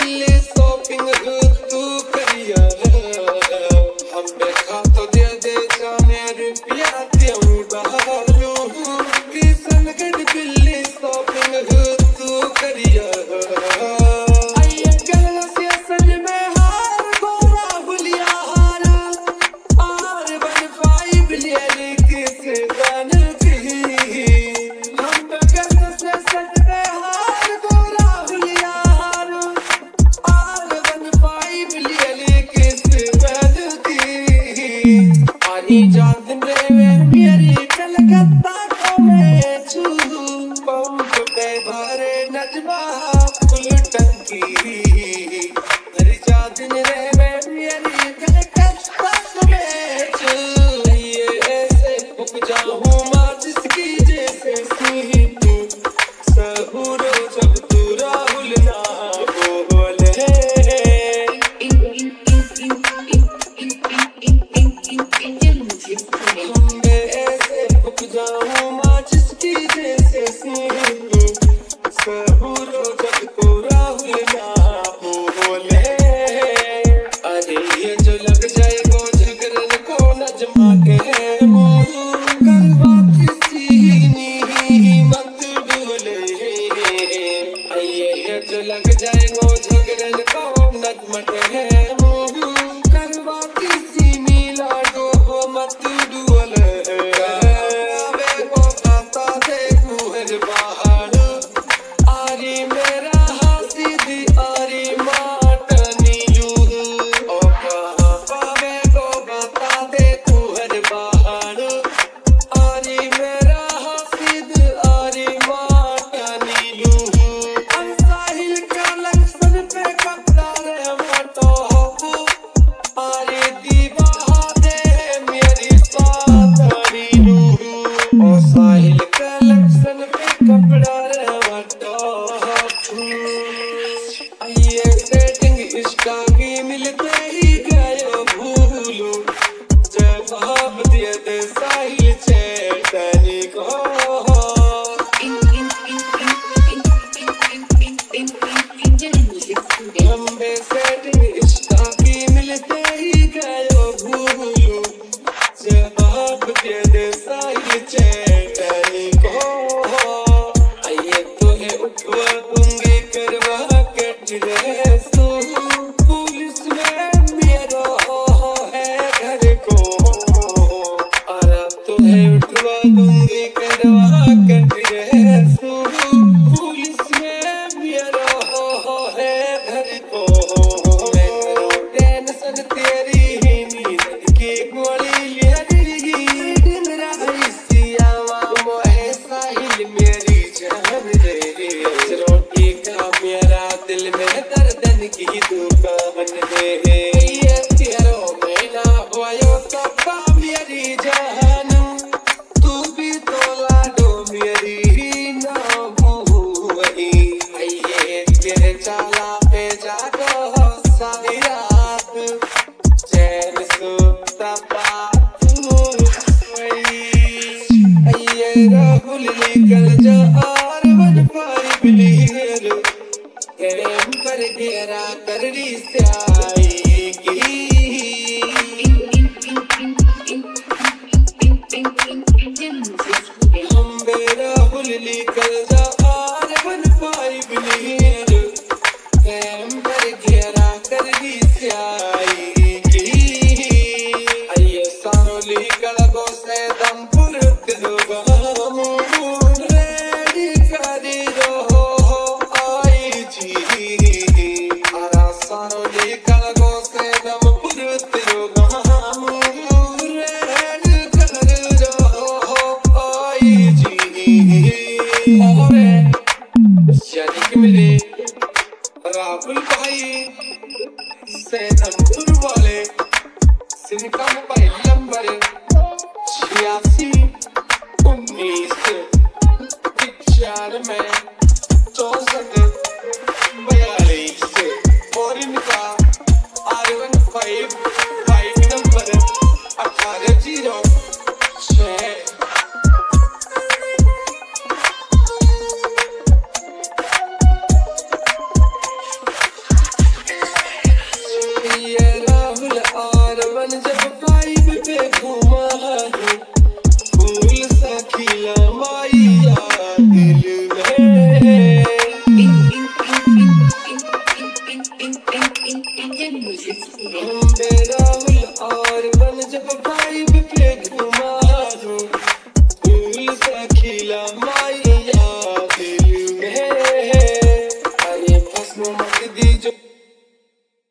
Delhi shopping तू करिया हम देखा तो दे जाने रुपया तेरी बहारू किशनगढ़ दिल्ली शॉपिंग तू करिया जान में मेरी कलकत्ता को मैं छू पंप पे भरे नजमा फुल टंकी मेरी जान में मेरी कलकत्ता को मैं छू ये ऐसे उग जाऊं माँ जिसकी जैसे सीनू सहूरो जब तू राहुल ना बोले लग जाए वो झगड़न को नजमत है करवा किसी मिला दो मत डुअल वे को खाता देखू हर बाहर आरी मेरा हसीदी आरी माटनी यू ओ कहा वे को बता देखू हर बाहर आरी मेरा हसीद आरी माटनी यू मिलते ही गयो भूलो जवाब दिए दे साहिल चेतनी को लंबे सेटिंग इश्का की मिलते ही गयो भूलो जवाब दिए दे साहिल चेतनी को आइए तो है उठवा दूंगी करवा कट रे दिल में दर्दन की दुकान दे ये तेरो महीना हुआ तो मेरी जान तू भी तो लाडो मेरी ना वही ये तेरे चाला पे जागो सारी रात चैन सुता ये राहुल निकल जा और वन पाई बिलीर प्रेम कर घेरा करनी स्याही की हम बेराहुल निकल जा आर वन पाई बिलीर प्रेम कर घेरा करनी स्याही की आइए सारो निकल गो से दम पुरत होगा मिले राहुल भाई सैदपुर वाले सिनका मोबाइल नंबर 86 19 95 64 42 और इनका R15 बाइक नंबर 1806 घुमा दूं, फूल सा खिला माइया दिल में। राहुल और बन जब भाई